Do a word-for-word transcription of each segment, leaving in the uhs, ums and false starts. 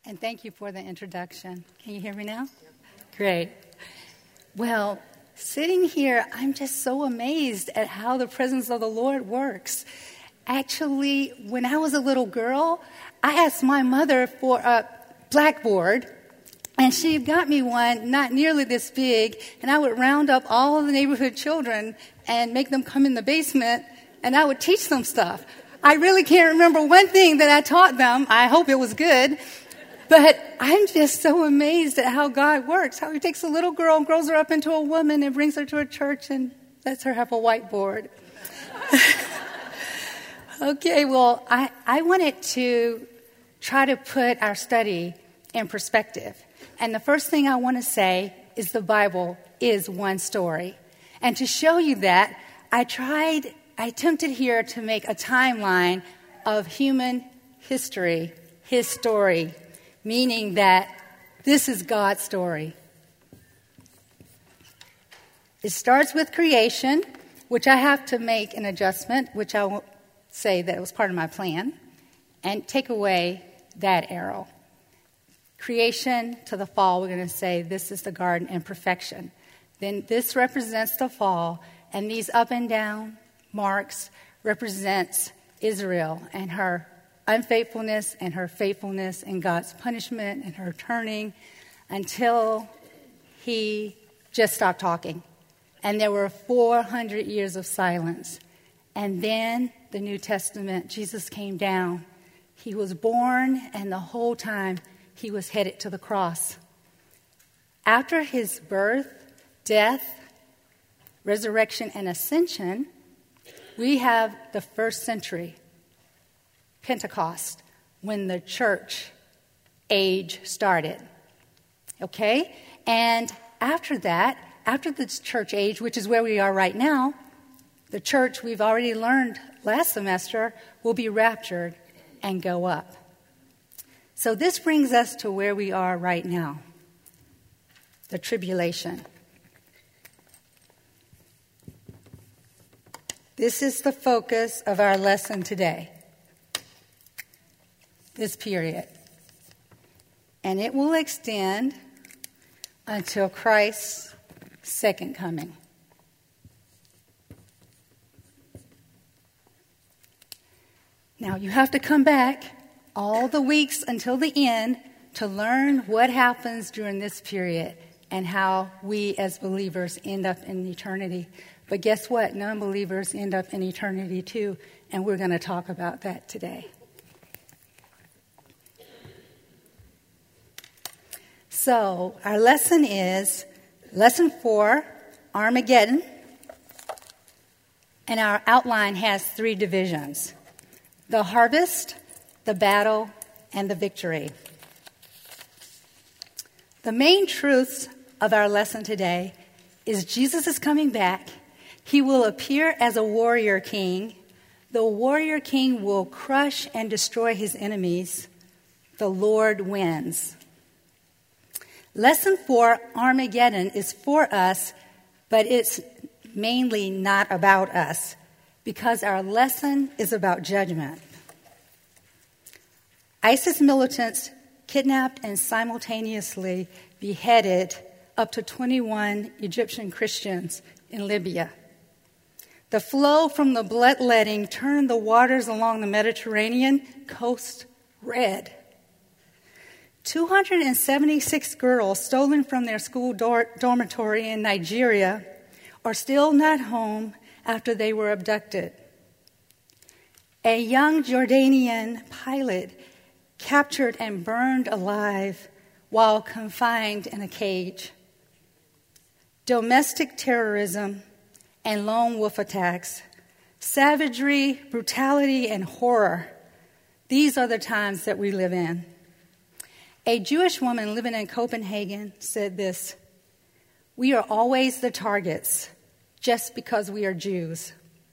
And thank you for the introduction. Can you hear me now? Great. Well, sitting here, I'm just so amazed at how the presence of the Lord works. Actually, when I was a little girl, I asked my mother for a blackboard, and she got me one not nearly this big, and I would round up all of the neighborhood children and make them come in the basement, and I would teach them stuff. I really can't remember one thing that I taught them. I hope it was good. But I'm just so amazed at how God works, how he takes a little girl and grows her up into a woman and brings her to a church and lets her have a whiteboard. Okay, well, I, I wanted to try to put our study in perspective. And the first thing I want to say is the Bible is one story. And to show you that, I tried, I attempted here to make a timeline of human history, his story, meaning that this is God's story. It starts with creation, which I have to make an adjustment, which I won't say that it was part of my plan, and take away that arrow. Creation to the fall, we're going to say this is the garden and perfection. Then this represents the fall, and these up and down marks represents Israel and her unfaithfulness and her faithfulness and God's punishment and her turning until he just stopped talking. And there were four hundred years of silence. And then the New Testament, Jesus came down. He was born, and the whole time he was headed to the cross. After his birth, death, resurrection, and ascension, we have the first century, Pentecost, when the church age started. Okay? And after that, after the church age, which is where we are right now, the church, we've already learned last semester, will be raptured and go up. So this brings us to where we are right now, the tribulation. This is the focus of our lesson today. This period. And it will extend until Christ's second coming. Now, you have to come back all the weeks until the end to learn what happens during this period and how we as believers end up in eternity. But guess what? Non-believers end up in eternity too, and we're going to talk about that today. So, our lesson is lesson four, Armageddon. And our outline has three divisions: the harvest, the battle, and the victory. The main truths of our lesson today is Jesus is coming back. He will appear as a warrior king. The warrior king will crush and destroy his enemies. The Lord wins. Lesson four, Armageddon, is for us, but it's mainly not about us, because our lesson is about judgment. ISIS militants kidnapped and simultaneously beheaded up to twenty-one Egyptian Christians in Libya. The flow from the bloodletting turned the waters along the Mediterranean coast red. two hundred seventy-six girls stolen from their school dor- dormitory in Nigeria are still not home after they were abducted. A young Jordanian pilot captured and burned alive while confined in a cage. Domestic terrorism and lone wolf attacks, savagery, brutality, and horror. These are the times that we live in. A Jewish woman living in Copenhagen said this: "We are always the targets just because we are Jews."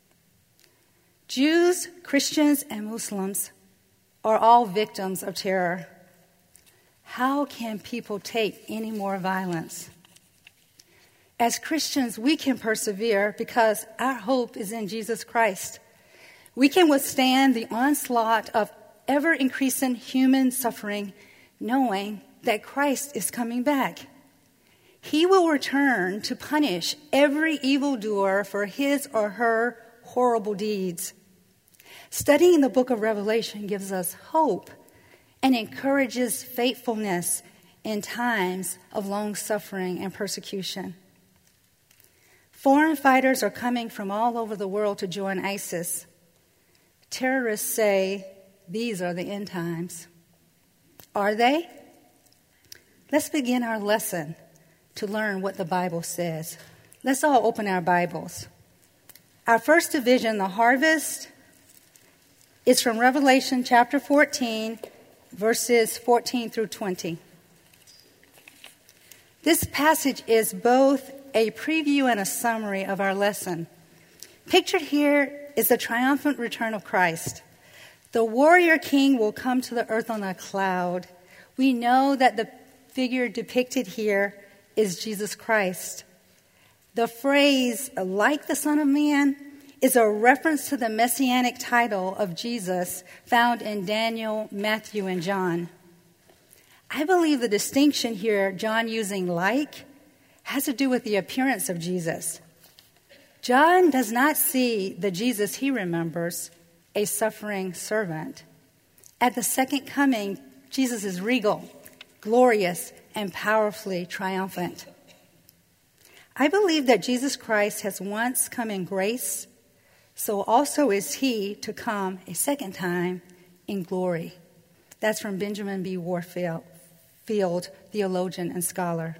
Jews, Christians, and Muslims are all victims of terror. How can people take any more violence? As Christians, we can persevere because our hope is in Jesus Christ. We can withstand the onslaught of ever-increasing human suffering, knowing that Christ is coming back. He will return to punish every evildoer for his or her horrible deeds. Studying the book of Revelation gives us hope and encourages faithfulness in times of long suffering and persecution. Foreign fighters are coming from all over the world to join ISIS. Terrorists say these are the end times. Are they? Let's begin our lesson to learn what the Bible says. Let's all open our Bibles. Our first division, the harvest, is from Revelation chapter fourteen, verses fourteen through twenty. This passage is both a preview and a summary of our lesson. Pictured here is the triumphant return of Christ. The warrior king will come to the earth on a cloud. We know that the figure depicted here is Jesus Christ. The phrase, like the Son of Man, is a reference to the messianic title of Jesus found in Daniel, Matthew, and John. I believe the distinction here, John using like, has to do with the appearance of Jesus. John does not see the Jesus he remembers, a suffering servant. At the second coming, Jesus is regal, glorious, and powerfully triumphant. I believe that Jesus Christ has once come in grace, so also is he to come a second time in glory. That's from Benjamin B. Warfield, Field, theologian and scholar.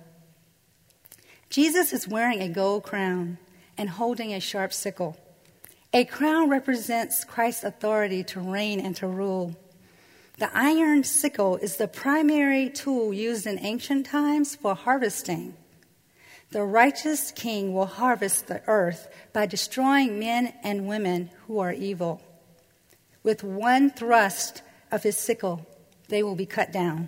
Jesus is wearing a gold crown and holding a sharp sickle. A crown represents Christ's authority to reign and to rule. The iron sickle is the primary tool used in ancient times for harvesting. The righteous king will harvest the earth by destroying men and women who are evil. With one thrust of his sickle, they will be cut down.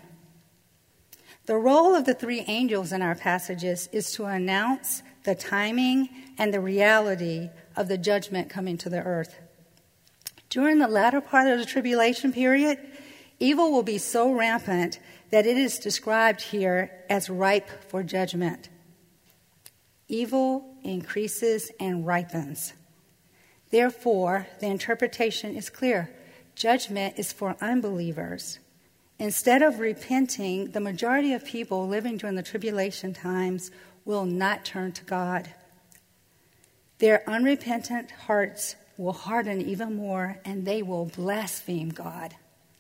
The role of the three angels in our passages is to announce the timing and the reality of the judgment coming to the earth. During the latter part of the tribulation period, evil will be so rampant that it is described here as ripe for judgment. Evil increases and ripens. Therefore, the interpretation is clear. Judgment is for unbelievers. Instead of repenting, the majority of people living during the tribulation times will not turn to God. Their unrepentant hearts will harden even more, and they will blaspheme God.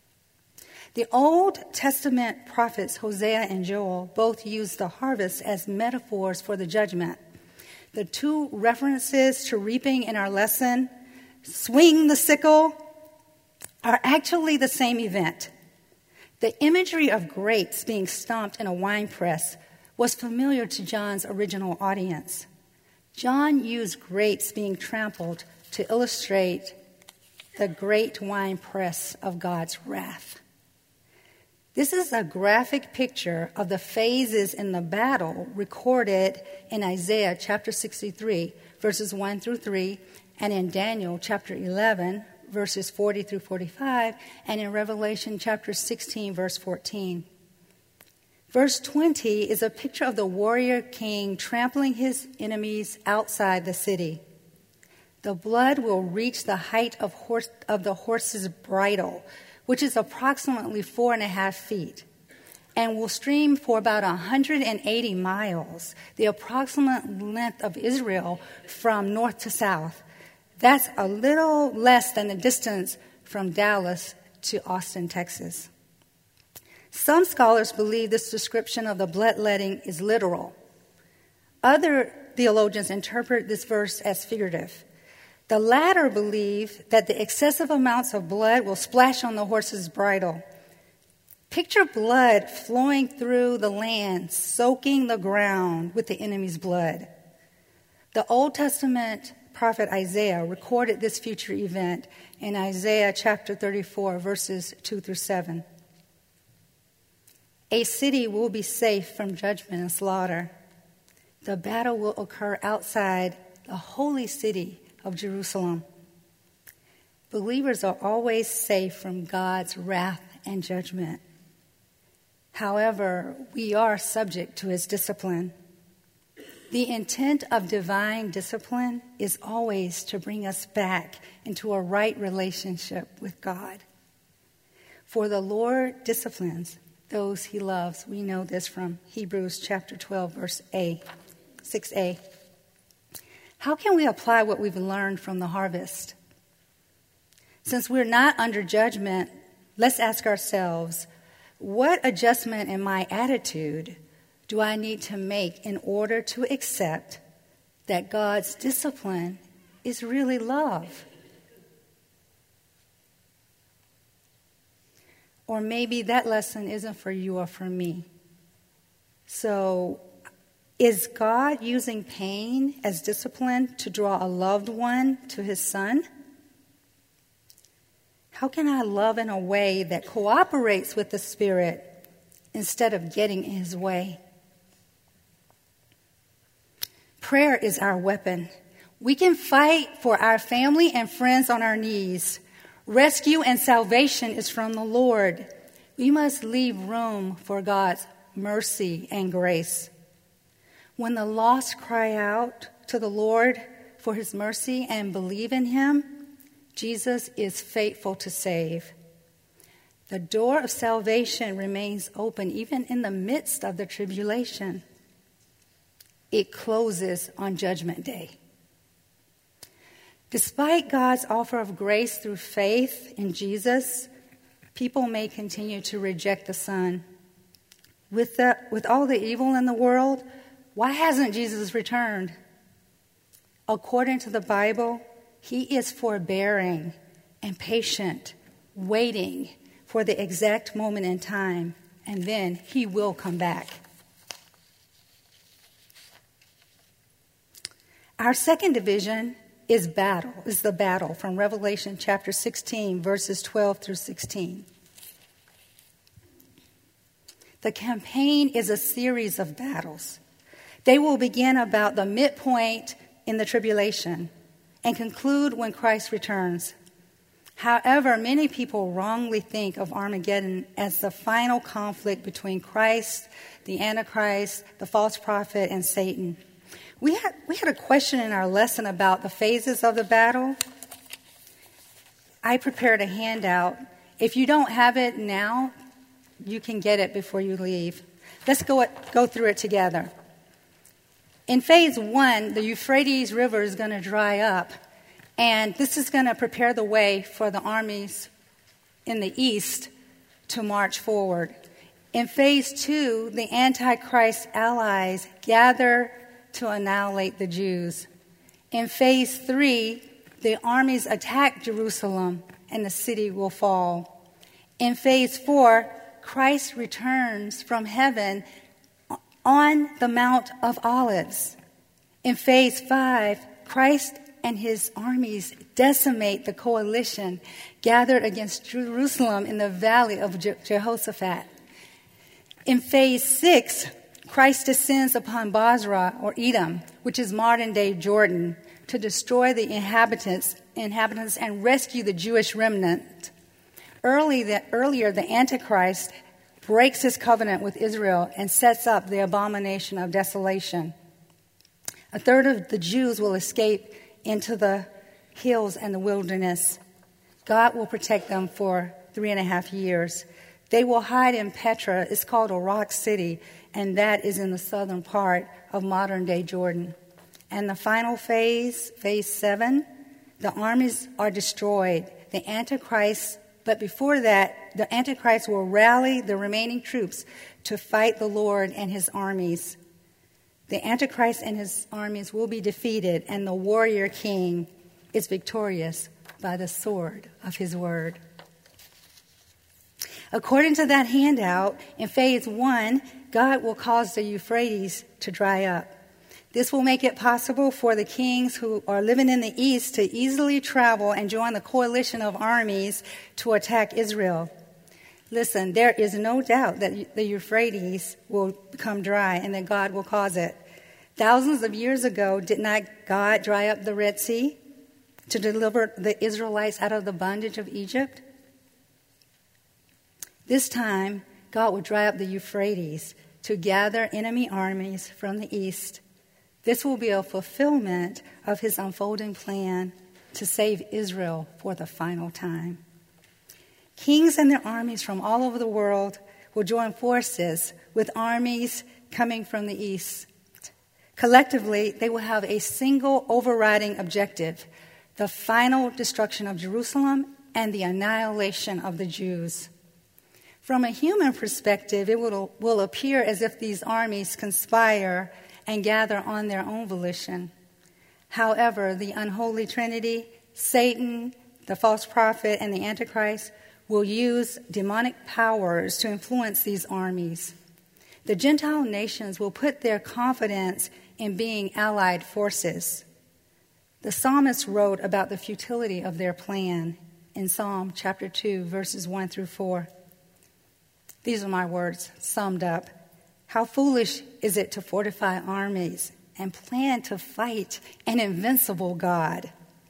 The Old Testament prophets Hosea and Joel both use the harvest as metaphors for the judgment. The two references to reaping in our lesson, swing the sickle, are actually the same event. The imagery of grapes being stomped in a wine press was familiar to John's original audience. John used grapes being trampled to illustrate the great wine press of God's wrath. This is a graphic picture of the phases in the battle recorded in Isaiah chapter sixty-three, verses one through three, and in Daniel chapter eleven, verses forty through forty-five, and in Revelation chapter sixteen, verse fourteen. Verse twenty is a picture of the warrior king trampling his enemies outside the city. The blood will reach the height of, horse, of the horse's bridle, which is approximately four and a half feet, and will stream for about one hundred eighty miles, the approximate length of Israel from north to south. That's a little less than the distance from Dallas to Austin, Texas. Some scholars believe this description of the bloodletting is literal. Other theologians interpret this verse as figurative. The latter believe that the excessive amounts of blood will splash on the horse's bridle. Picture blood flowing through the land, soaking the ground with the enemy's blood. The Old Testament prophet Isaiah recorded this future event in Isaiah chapter thirty-four, verses two through seven. A city will be safe from judgment and slaughter. The battle will occur outside the holy city of Jerusalem. Believers are always safe from God's wrath and judgment. However, we are subject to his discipline. The intent of divine discipline is always to bring us back into a right relationship with God. For the Lord disciplines those he loves. We know this from Hebrews chapter twelve, verse A, six a. How can we apply what we've learned from the harvest? Since we're not under judgment, let's ask ourselves, what adjustment in my attitude do I need to make in order to accept that God's discipline is really love? Or maybe that lesson isn't for you or for me. So, is God using pain as discipline to draw a loved one to his son? How can I love in a way that cooperates with the Spirit instead of getting in his way? Prayer is our weapon. We can fight for our family and friends on our knees. Rescue and salvation is from the Lord. We must leave room for God's mercy and grace. When the lost cry out to the Lord for his mercy and believe in him, Jesus is faithful to save. The door of salvation remains open even in the midst of the tribulation. It closes on Judgment Day. Despite God's offer of grace through faith in Jesus, people may continue to reject the Son. With, the, with all the evil in the world, why hasn't Jesus returned? According to the Bible, he is forbearing and patient, waiting for the exact moment in time, and then he will come back. Our second division is battle, is the battle from Revelation chapter sixteen, verses twelve through sixteen. The campaign is a series of battles. They will begin about the midpoint in the tribulation and conclude when Christ returns. However, many people wrongly think of Armageddon as the final conflict between Christ, the Antichrist, the false prophet, and Satan. We had, we had a question in our lesson about the phases of the battle. I prepared a handout. If you don't have it now, you can get it before you leave. Let's go, go through it together. In phase one, the Euphrates River is going to dry up, and this is going to prepare the way for the armies in the east to march forward. In phase two, the Antichrist allies gather to annihilate the Jews. In phase three, the armies attack Jerusalem, and the city will fall. In phase four, Christ returns from heaven on the Mount of Olives. In phase five, Christ and his armies decimate the coalition gathered against Jerusalem in the valley of Je- Jehoshaphat. In phase six, Christ descends upon Basra or Edom, which is modern-day Jordan, to destroy the inhabitants, inhabitants and rescue the Jewish remnant. Early the, earlier, the Antichrist breaks his covenant with Israel and sets up the abomination of desolation. A third of the Jews will escape into the hills and the wilderness. God will protect them for three and a half years. They will hide in Petra. It's called a rock city, and that is in the southern part of modern-day Jordan. And the final phase, phase seven, the armies are destroyed. The Antichrist, but before that, the Antichrist will rally the remaining troops to fight the Lord and his armies. The Antichrist and his armies will be defeated, and the warrior king is victorious by the sword of his word. According to that handout, in phase one, God will cause the Euphrates to dry up. This will make it possible for the kings who are living in the east to easily travel and join the coalition of armies to attack Israel. Listen, there is no doubt that the Euphrates will become dry and that God will cause it. Thousands of years ago, did not God dry up the Red Sea to deliver the Israelites out of the bondage of Egypt? This time, God would dry up the Euphrates to gather enemy armies from the east. This will be a fulfillment of his unfolding plan to save Israel for the final time. Kings and their armies from all over the world will join forces with armies coming from the east. Collectively, they will have a single overriding objective: the final destruction of Jerusalem and the annihilation of the Jews. From a human perspective, it will, will appear as if these armies conspire and gather on their own volition. However, the unholy Trinity, Satan, the false prophet, and the Antichrist will use demonic powers to influence these armies. The Gentile nations will put their confidence in being allied forces. The psalmist wrote about the futility of their plan in Psalm chapter two, verses one through four. These are my words summed up. How foolish is it to fortify armies and plan to fight an invincible God?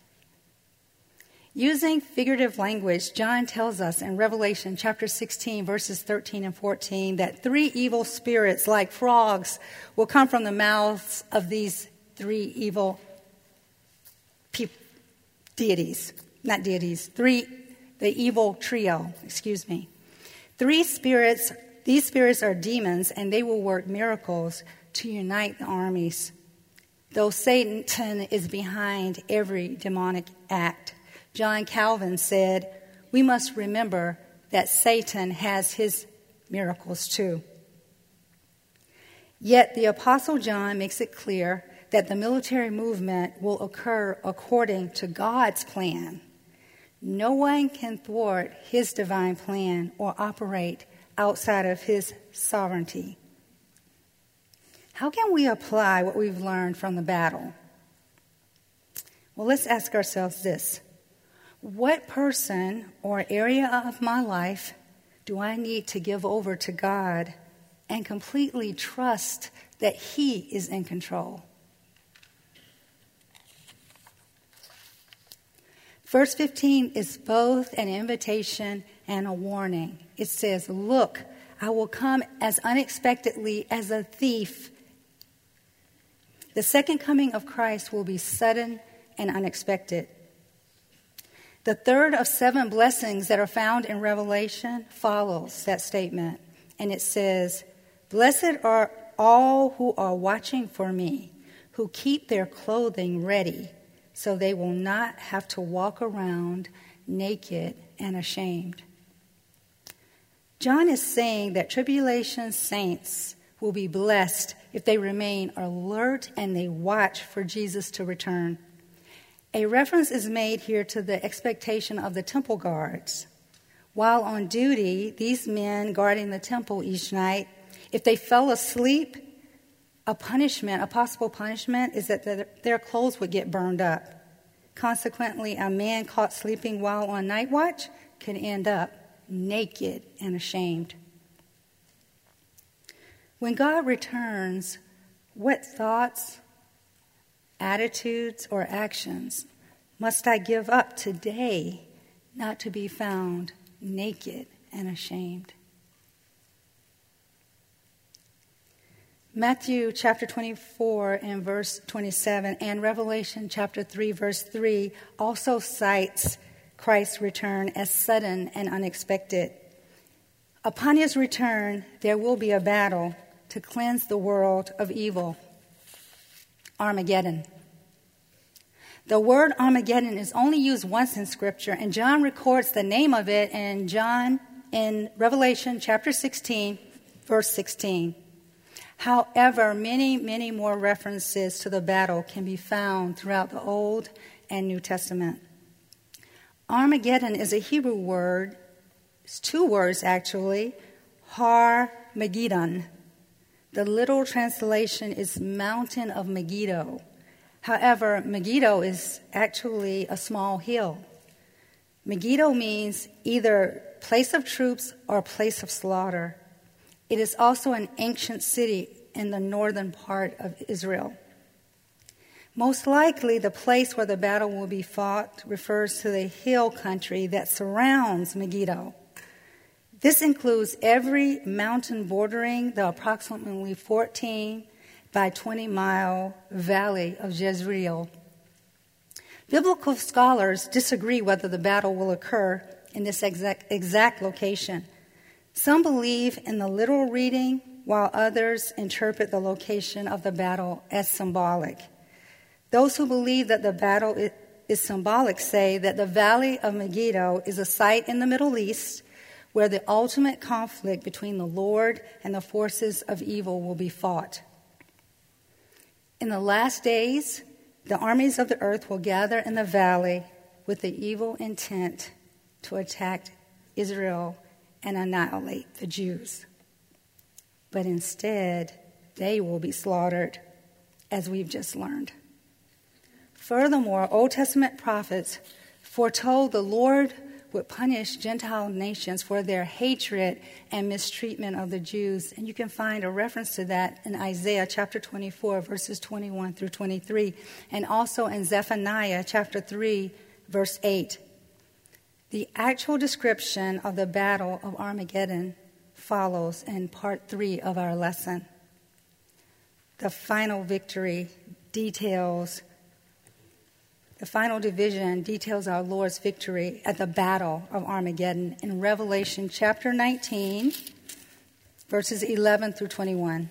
Using figurative language, John tells us in Revelation chapter sixteen, verses thirteen and fourteen, that three evil spirits like frogs will come from the mouths of these three evil pe- deities. Not deities, three, the evil trio, excuse me. Three spirits, these spirits are demons, and they will work miracles to unite the armies. Though Satan is behind every demonic act, John Calvin said, we must remember that Satan has his miracles too. Yet the Apostle John makes it clear that the military movement will occur according to God's plan. No one can thwart his divine plan or operate outside of his sovereignty. How can we apply what we've learned from the battle? Well, let's ask ourselves this. What person or area of my life do I need to give over to God and completely trust that He is in control? Verse fifteen is both an invitation and a warning. It says, "Look, I will come as unexpectedly as a thief." The second coming of Christ will be sudden and unexpected. The third of seven blessings that are found in Revelation follows that statement. And it says, "Blessed are all who are watching for me, who keep their clothing ready, so they will not have to walk around naked and ashamed." John is saying that tribulation saints will be blessed if they remain alert and they watch for Jesus to return. A reference is made here to the expectation of the temple guards. While on duty, these men guarding the temple each night, if they fell asleep, a punishment, a possible punishment, is that the, their clothes would get burned up. Consequently, a man caught sleeping while on night watch could end up naked and ashamed. When God returns, what thoughts, attitudes, or actions must I give up today not to be found naked and ashamed? Matthew chapter twenty-four and verse twenty-seven and Revelation chapter three verse three also cites Christ's return as sudden and unexpected. Upon his return, there will be a battle to cleanse the world of evil. Armageddon. The word Armageddon is only used once in Scripture, and John records the name of it in John in Revelation chapter sixteen, verse sixteen. However, many, many more references to the battle can be found throughout the Old and New Testament. Armageddon is a Hebrew word. It's two words, actually. Har Megiddon. The literal translation is mountain of Megiddo. However, Megiddo is actually a small hill. Megiddo means either place of troops or place of slaughter. It is also an ancient city in the northern part of Israel. Most likely, the place where the battle will be fought refers to the hill country that surrounds Megiddo. This includes every mountain bordering the approximately fourteen by twenty mile valley of Jezreel. Biblical scholars disagree whether the battle will occur in this exact, exact location. Some believe in the literal reading, while others interpret the location of the battle as symbolic. Those who believe that the battle is symbolic say that the Valley of Megiddo is a site in the Middle East where the ultimate conflict between the Lord and the forces of evil will be fought. In the last days, the armies of the earth will gather in the valley with the evil intent to attack Israel and annihilate the Jews. But instead, they will be slaughtered, as we've just learned. Furthermore, Old Testament prophets foretold the Lord would punish Gentile nations for their hatred and mistreatment of the Jews. And you can find a reference to that in Isaiah chapter twenty-four, verses twenty-one through twenty-three, and also in Zephaniah chapter three, verse eight. The actual description of the battle of Armageddon follows in part three of our lesson. The final victory details The final division details our Lord's victory at the Battle of Armageddon in Revelation chapter nineteen, verses eleven through twenty-one.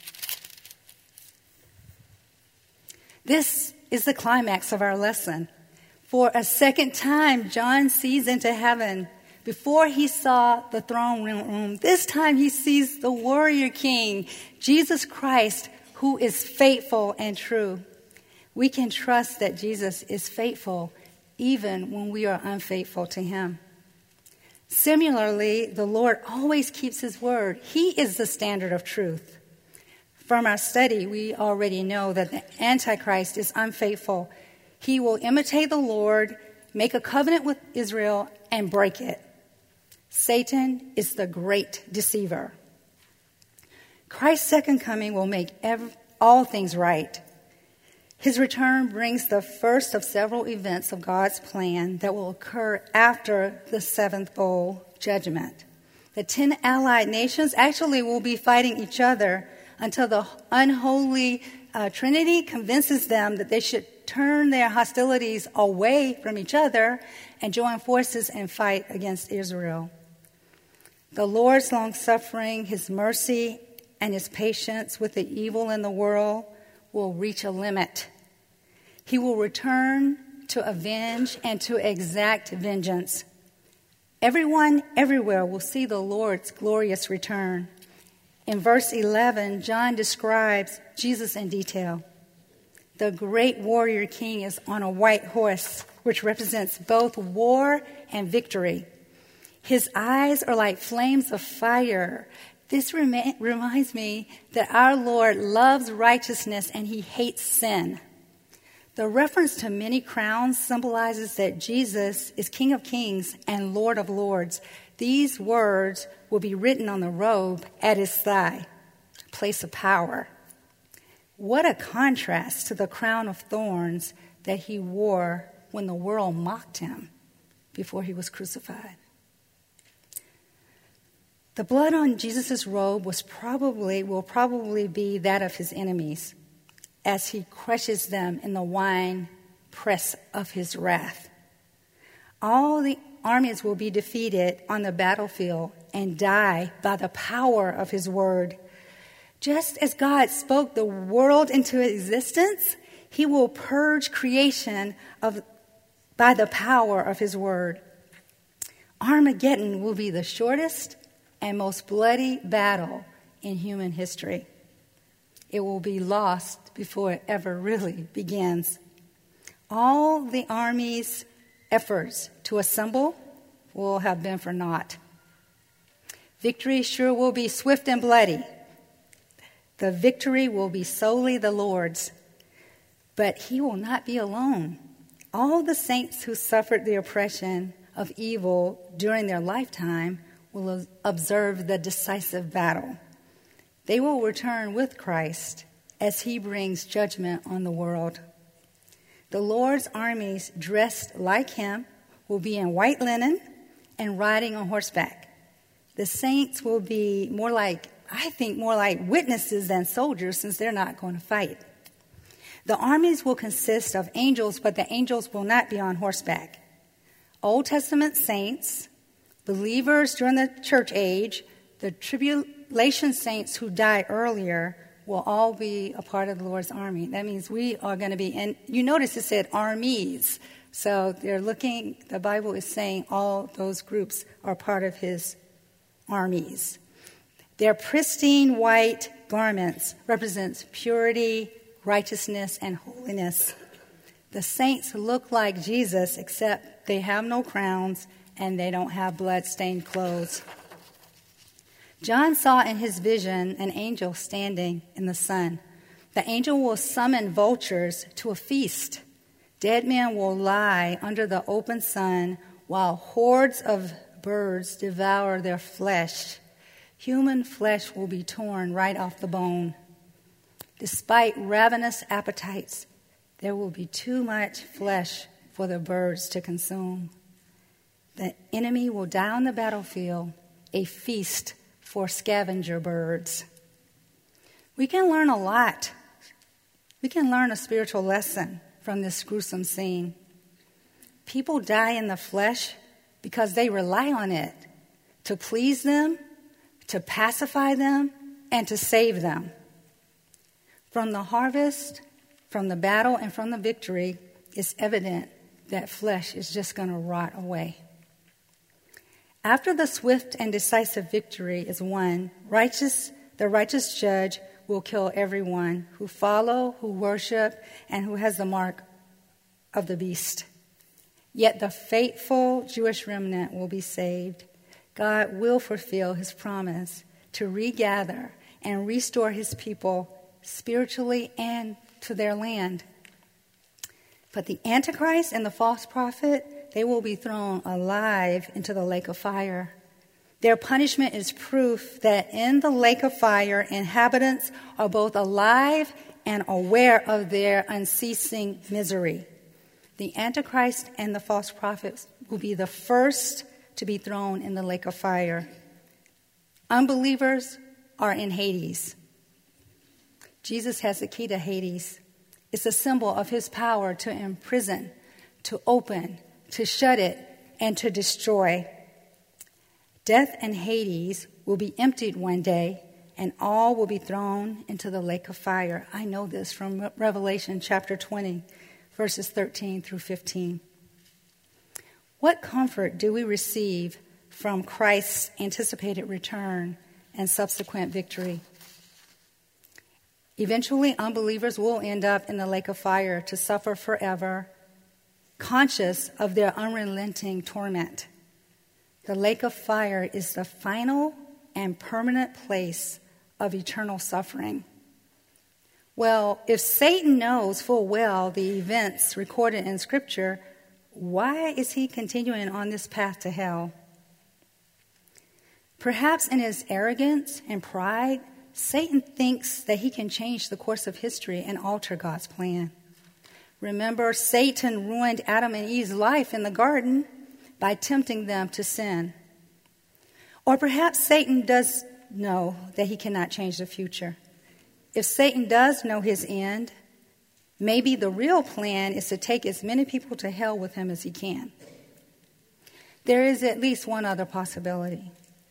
This is the climax of our lesson. For a second time, John sees into heaven. Before he saw the throne room, this time he sees the warrior king, Jesus Christ, who is faithful and true. We can trust that Jesus is faithful even when we are unfaithful to him. Similarly, the Lord always keeps his word. He is the standard of truth. From our study, we already know that the Antichrist is unfaithful. He will imitate the Lord, make a covenant with Israel, and break it. Satan is the great deceiver. Christ's second coming will make every, all things right. His return brings the first of several events of God's plan that will occur after the seventh bowl judgment. The ten allied nations actually will be fighting each other until the unholy uh, Trinity convinces them that they should turn their hostilities away from each other and join forces and fight against Israel. The Lord's long-suffering, his mercy, and his patience with the evil in the world will reach a limit. He will return to avenge and to exact vengeance. Everyone everywhere will see the Lord's glorious return. In verse eleven, John describes Jesus in detail. The great warrior king is on a white horse, which represents both war and victory. His eyes are like flames of fire. This rem- reminds me that our Lord loves righteousness and he hates sin. The reference to many crowns symbolizes that Jesus is King of Kings and Lord of Lords. These words will be written on the robe at his thigh, place of power. What a contrast to the crown of thorns that he wore when the world mocked him before he was crucified. The blood on Jesus' robe was probably will probably be that of his enemies, as he crushes them in the wine press of his wrath. All the armies will be defeated on the battlefield and die by the power of his word. Just as God spoke the world into existence, he will purge creation of, by the power of his word. Armageddon will be the shortest and most bloody battle in human history. It will be lost before it ever really begins. All the army's efforts to assemble will have been for naught. Victory sure will be swift and bloody. The victory will be solely the Lord's. But he will not be alone. All the saints who suffered the oppression of evil during their lifetime will observe the decisive battle. They will return with Christ as he brings judgment on the world. The Lord's armies, dressed like him, will be in white linen and riding on horseback. The saints will be more like, I think, more like witnesses than soldiers, since they're not going to fight. The armies will consist of angels, but the angels will not be on horseback. Old Testament saints, believers during the church age, the tribulation saints who died earlier will all be a part of the Lord's army. That means we are going to be, and you notice it said armies. So they're looking, the Bible is saying all those groups are part of his armies. Their pristine white garments represents purity, righteousness, and holiness. The saints look like Jesus, except they have no crowns and they don't have blood-stained clothes. John saw in his vision an angel standing in the sun. The angel will summon vultures to a feast. Dead men will lie under the open sun while hordes of birds devour their flesh. Human flesh will be torn right off the bone. Despite ravenous appetites, there will be too much flesh for the birds to consume. The enemy will die on the battlefield, a feast for scavenger birds. We can learn a lot. We can learn a spiritual lesson from this gruesome scene. People die in the flesh because they rely on it to please them, to pacify them, and to save them. From the harvest, from the battle, and from the victory, it's evident that flesh is just going to rot away. After the swift and decisive victory is won, righteous, the righteous judge will kill everyone who follow, who worship, and who has the mark of the beast. Yet the faithful Jewish remnant will be saved. God will fulfill his promise to regather and restore his people spiritually and to their land. But the Antichrist and the false prophet, they will be thrown alive into the lake of fire. Their punishment is proof that in the lake of fire, inhabitants are both alive and aware of their unceasing misery. The Antichrist and the false prophets will be the first to be thrown in the lake of fire. Unbelievers are in Hades. Jesus has the key to Hades. It's a symbol of his power to imprison, to open, to shut it, and to destroy. Death and Hades will be emptied one day, and all will be thrown into the lake of fire. I know this from Revelation chapter twenty, verses thirteen through fifteen. What comfort do we receive from Christ's anticipated return and subsequent victory? Eventually, unbelievers will end up in the lake of fire to suffer forever, conscious of their unrelenting torment. The lake of fire is the final and permanent place of eternal suffering. Well, if Satan knows full well the events recorded in Scripture, why is he continuing on this path to hell? Perhaps in his arrogance and pride, Satan thinks that he can change the course of history and alter God's plan. Remember, Satan ruined Adam and Eve's life in the garden by tempting them to sin. Or perhaps Satan does know that he cannot change the future. If Satan does know his end, maybe the real plan is to take as many people to hell with him as he can. There is at least one other possibility.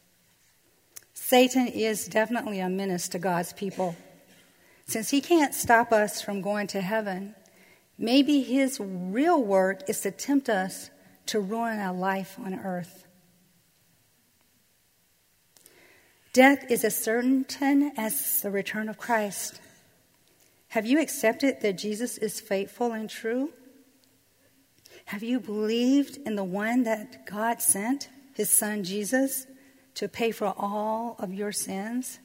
Satan is definitely a menace to God's people. Since he can't stop us from going to heaven, maybe his real work is to tempt us to ruin our life on earth. Death is as certain as the return of Christ. Have you accepted that Jesus is faithful and true? Have you believed in the one that God sent, his son Jesus, to pay for all of your sins?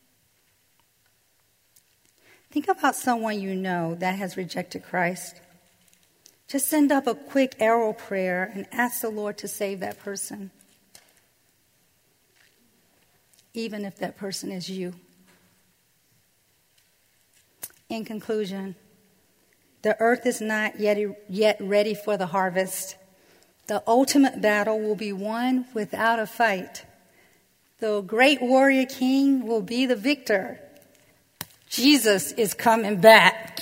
Think about someone you know that has rejected Christ. Just send up a quick arrow prayer and ask the Lord to save that person, even if that person is you. In conclusion, the earth is not yet, yet ready for the harvest. The ultimate battle will be won without a fight. The great warrior king will be the victor. Jesus is coming back.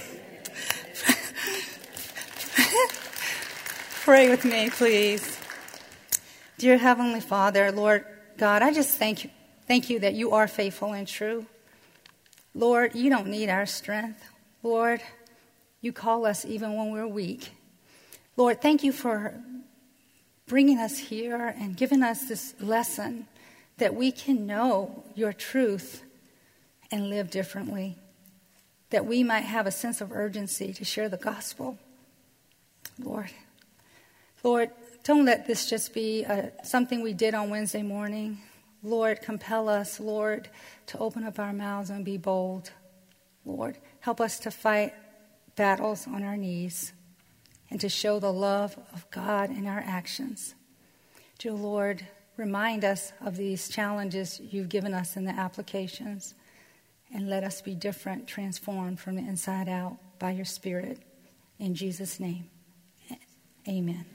Pray with me, please. Dear Heavenly Father, Lord God, I just thank you, thank you that you are faithful and true. Lord, you don't need our strength. Lord, you call us even when we're weak. Lord, thank you for bringing us here and giving us this lesson that we can know your truth and live differently, that we might have a sense of urgency to share the gospel. Lord, Lord, don't let this just be uh, something we did on Wednesday morning. Lord, compel us, Lord, to open up our mouths and be bold. Lord, help us to fight battles on our knees and to show the love of God in our actions. Dear Lord, remind us of these challenges you've given us in the applications, and let us be different, transformed from the inside out by your Spirit. In Jesus' name, amen.